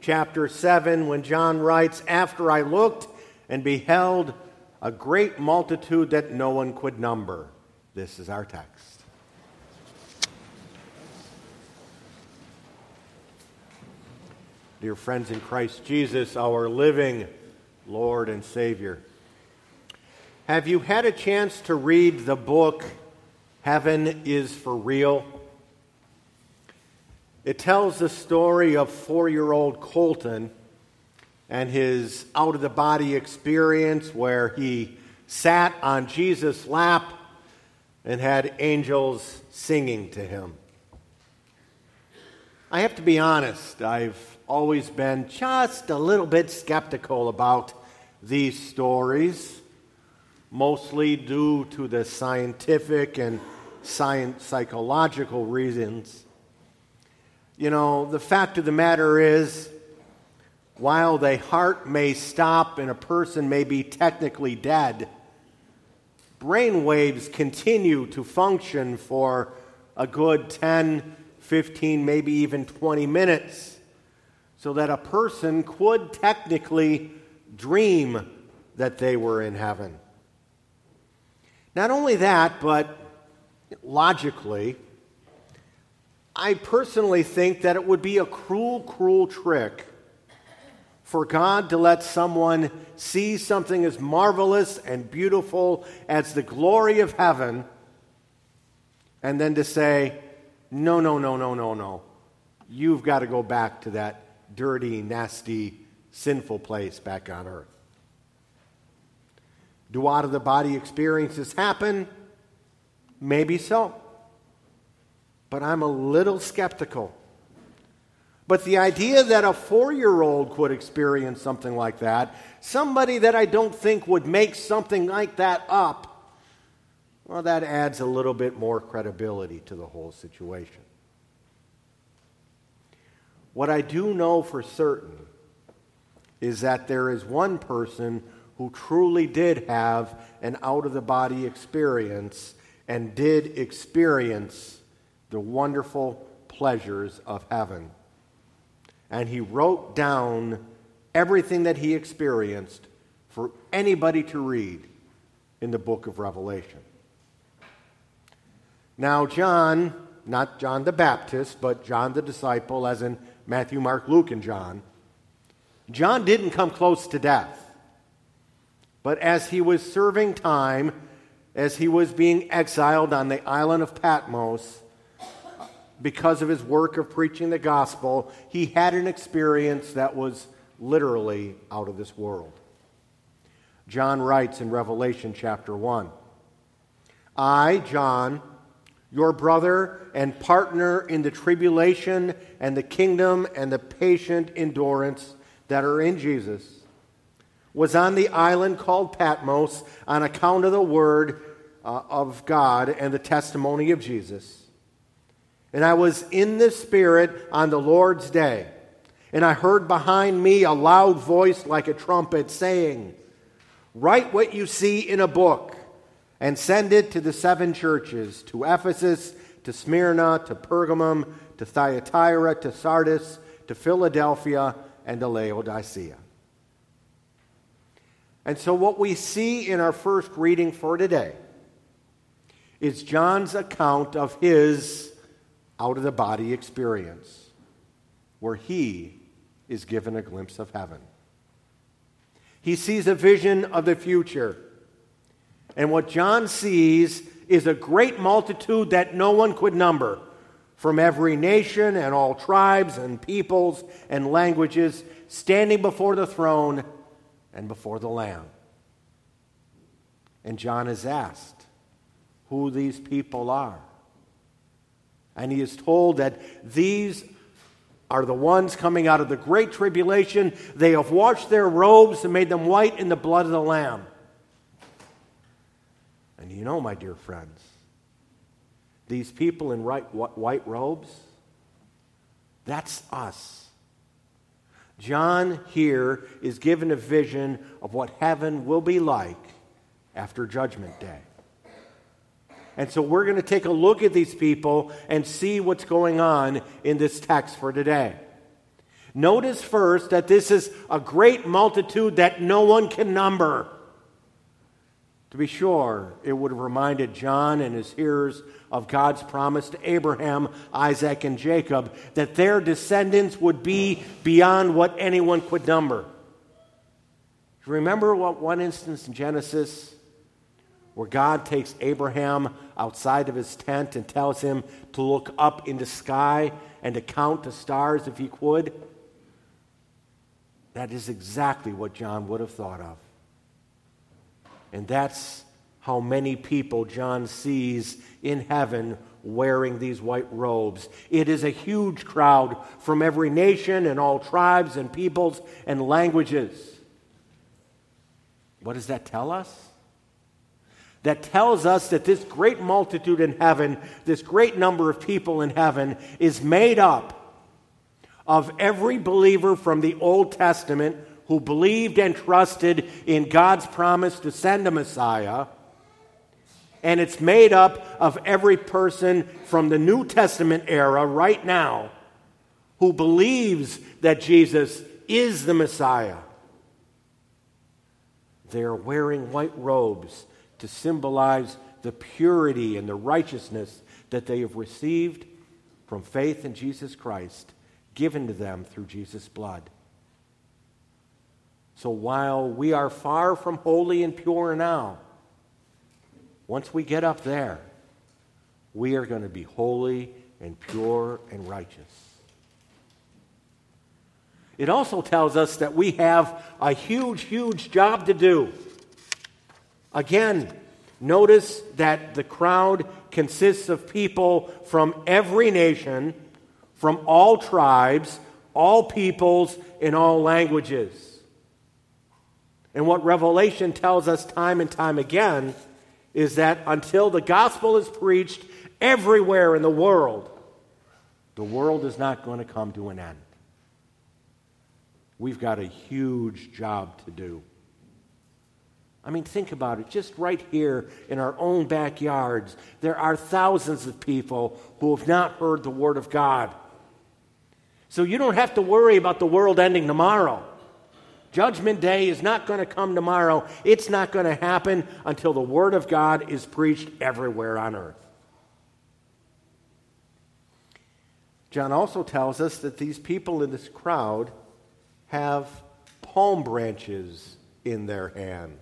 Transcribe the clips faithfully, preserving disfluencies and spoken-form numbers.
chapter seven, when John writes, "After I looked and beheld a great multitude that no one could number." This is our text. Dear friends in Christ Jesus, our living Lord and Savior, have you had a chance to read the book Heaven is for Real? It tells the story of four-year-old Colton and his out-of-the-body experience where he sat on Jesus' lap and had angels singing to him. I have to be honest, I've always been just a little bit skeptical about these stories, mostly due to the scientific and science psychological reasons. You know, the fact of the matter is, while the heart may stop and a person may be technically dead, brain waves continue to function for a good ten, fifteen, maybe even twenty minutes, so that a person could technically dream that they were in heaven. Not only that, but logically, I personally think that it would be a cruel, cruel trick for God to let someone see something as marvelous and beautiful as the glory of heaven, and then to say, no, no, no, no, no, no. You've got to go back to that dirty, nasty, sinful place back on earth. Do out-of-the-body experiences happen? Maybe so. But I'm a little skeptical. But the idea that a four-year-old could experience something like that, somebody that I don't think would make something like that up, well, that adds a little bit more credibility to the whole situation. What I do know for certain is that there is one person who truly did have an out-of-the-body experience and did experience the wonderful pleasures of heaven. And he wrote down everything that he experienced for anybody to read in the book of Revelation. Now, John, not John the Baptist, but John the disciple, as in Matthew, Mark, Luke, and John, John didn't come close to death. But as he was serving time, as he was being exiled on the island of Patmos, because of his work of preaching the gospel, he had an experience that was literally out of this world. John writes in Revelation chapter one, "I, John, your brother and partner in the tribulation and the kingdom and the patient endurance that are in Jesus, was on the island called Patmos on account of the word uh, of God and the testimony of Jesus. And I was in the Spirit on the Lord's day, and I heard behind me a loud voice like a trumpet saying, 'Write what you see in a book and send it to the seven churches, to Ephesus, to Smyrna, to Pergamum, to Thyatira, to Sardis, to Philadelphia, and to Laodicea.'" And so what we see in our first reading for today is John's account of his out-of-the-body experience, where he is given a glimpse of heaven. He sees a vision of the future. And what John sees is a great multitude that no one could number, from every nation and all tribes and peoples and languages, standing before the throne and before the Lamb. And John is asked who these people are. And he is told that these are the ones coming out of the great tribulation. They have washed their robes and made them white in the blood of the Lamb. And you know, my dear friends, these people in white robes, that's us. John here is given a vision of what heaven will be like after Judgment Day. And so we're going to take a look at these people and see what's going on in this text for today. Notice first that this is a great multitude that no one can number. To be sure, it would have reminded John and his hearers of God's promise to Abraham, Isaac, and Jacob that their descendants would be beyond what anyone could number. Do you remember what one instance in Genesis where God takes Abraham outside of his tent and tells him to look up in the sky and to count the stars if he could? That is exactly what John would have thought of. And that's how many people John sees in heaven wearing these white robes. It is a huge crowd from every nation and all tribes and peoples and languages. What does that tell us? That tells us that this great multitude in heaven, this great number of people in heaven, is made up of every believer from the Old Testament who believed and trusted in God's promise to send a Messiah. And it's made up of every person from the New Testament era right now who believes that Jesus is the Messiah. They are wearing white robes to symbolize the purity and the righteousness that they have received from faith in Jesus Christ, given to them through Jesus' blood. So while we are far from holy and pure now, once we get up there, we are going to be holy and pure and righteous. It also tells us that we have a huge, huge job to do. Again, notice that the crowd consists of people from every nation, from all tribes, all peoples, and all languages. And what Revelation tells us time and time again is that until the gospel is preached everywhere in the world, the world is not going to come to an end. We've got a huge job to do. I mean, think about it. Just right here in our own backyards, there are thousands of people who have not heard the Word of God. So you don't have to worry about the world ending tomorrow. Judgment Day is not going to come tomorrow. It's not going to happen until the Word of God is preached everywhere on earth. John also tells us that these people in this crowd have palm branches in their hands.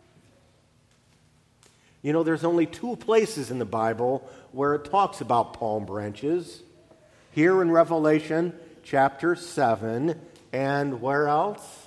You know, there's only two places in the Bible where it talks about palm branches. Here in Revelation chapter seven, and where else?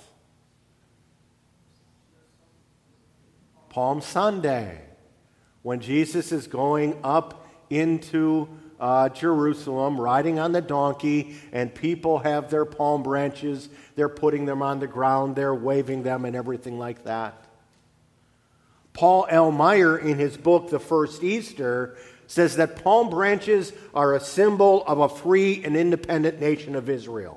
Palm Sunday, when Jesus is going up into uh, Jerusalem, riding on the donkey, and people have their palm branches, they're putting them on the ground, they're waving them and everything like that. Paul L. Meyer, in his book, The First Easter, says that palm branches are a symbol of a free and independent nation of Israel.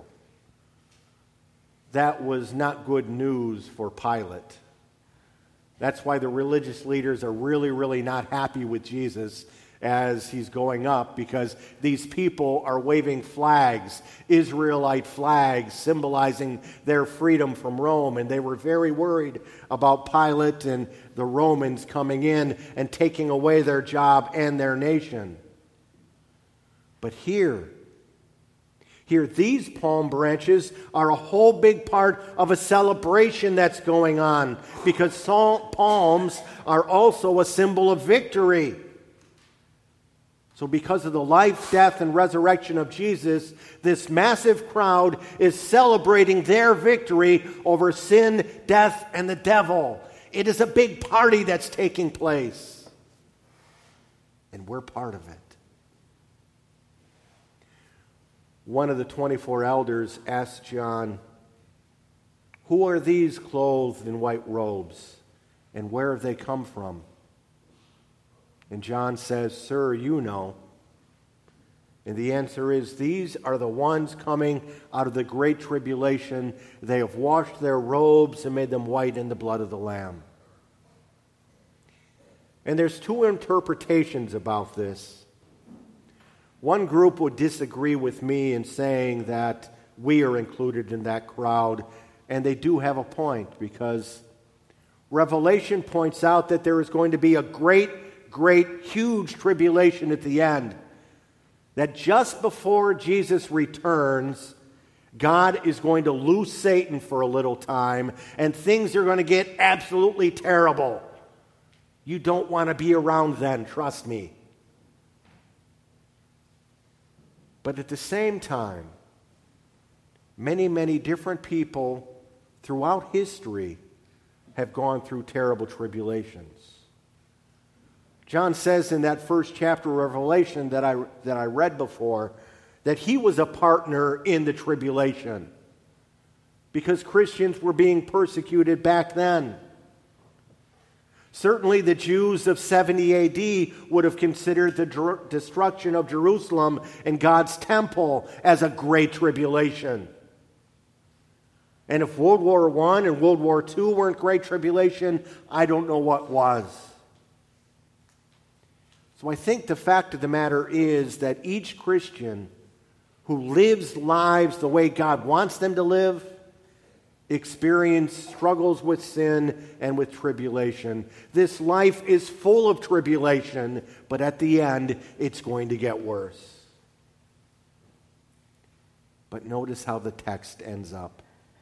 That was not good news for Pilate. That's why the religious leaders are really, really not happy with Jesus as he's going up, because these people are waving flags, Israelite flags, symbolizing their freedom from Rome, and they were very worried about Pilate and the Romans coming in and taking away their job and their nation. But here, here, these palm branches are a whole big part of a celebration that's going on, because palms are also a symbol of victory. So because of the life, death, and resurrection of Jesus, this massive crowd is celebrating their victory over sin, death, and the devil. It is a big party that's taking place. And we're part of it. One of the twenty-four elders asked John, "Who are these clothed in white robes, and where have they come from?" And John says, "Sir, you know." And the answer is, "These are the ones coming out of the great tribulation. They have washed their robes and made them white in the blood of the Lamb." And there's two interpretations about this. One group would disagree with me in saying that we are included in that crowd. And they do have a point, because Revelation points out that there is going to be a great, great, huge tribulation at the end. That just before Jesus returns, God is going to loose Satan for a little time, and things are going to get absolutely terrible. You don't want to be around then, trust me. But at the same time, many, many different people throughout history have gone through terrible tribulations. John says in that first chapter of Revelation that I, that I read before, that he was a partner in the tribulation because Christians were being persecuted back then. Certainly the Jews of seventy A D would have considered the dr- destruction of Jerusalem and God's temple as a great tribulation. And if World War One and World War Two weren't great tribulation, I don't know what was. So I think the fact of the matter is that each Christian who lives lives the way God wants them to live experience struggles with sin and with tribulation. This life is full of tribulation, but at the end, it's going to get worse. But notice how the text ends up.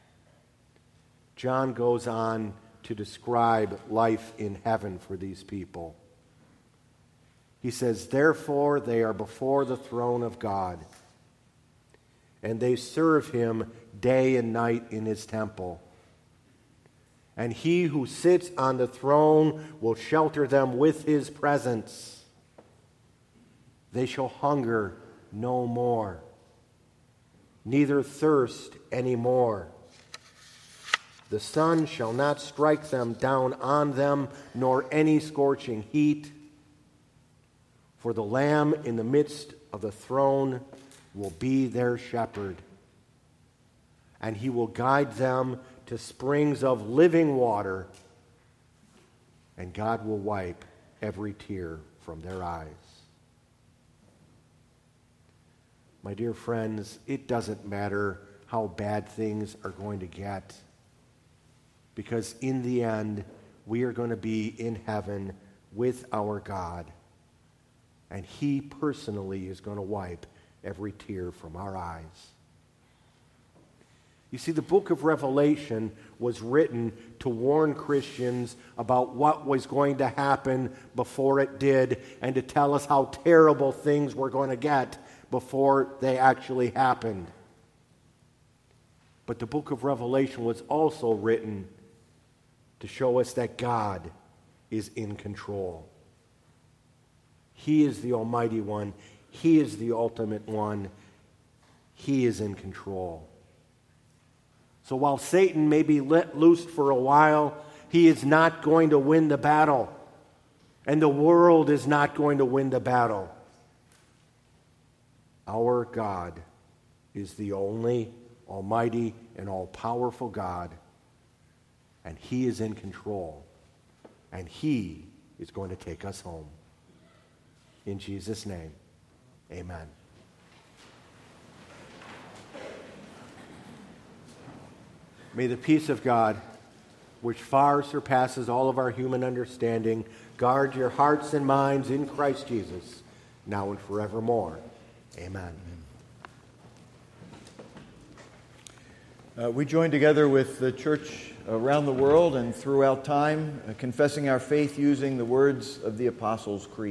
John goes on to describe life in heaven for these people. He says, "Therefore they are before the throne of God, and they serve him day and night in his temple. And he who sits on the throne will shelter them with his presence. They shall hunger no more, neither thirst any more. The sun shall not strike them down on them, nor any scorching heat. For the Lamb in the midst of the throne will be their shepherd, and he will guide them to springs of living water, and God will wipe every tear from their eyes." My dear friends, it doesn't matter how bad things are going to get, because in the end, we are going to be in heaven with our God, and he personally is going to wipe every tear from our eyes. You see, the book of Revelation was written to warn Christians about what was going to happen before it did, and to tell us how terrible things were going to get before they actually happened. But the book of Revelation was also written to show us that God is in control. He is the Almighty One. He is the ultimate one. He is in control. So while Satan may be let loose for a while, he is not going to win the battle. And the world is not going to win the battle. Our God is the only almighty and all-powerful God, and he is in control, and he is going to take us home. In Jesus' name, amen. May the peace of God, which far surpasses all of our human understanding, guard your hearts and minds in Christ Jesus, now and forevermore. Amen. Uh, we join together with the church around the world and throughout time, uh, confessing our faith using the words of the Apostles' Creed.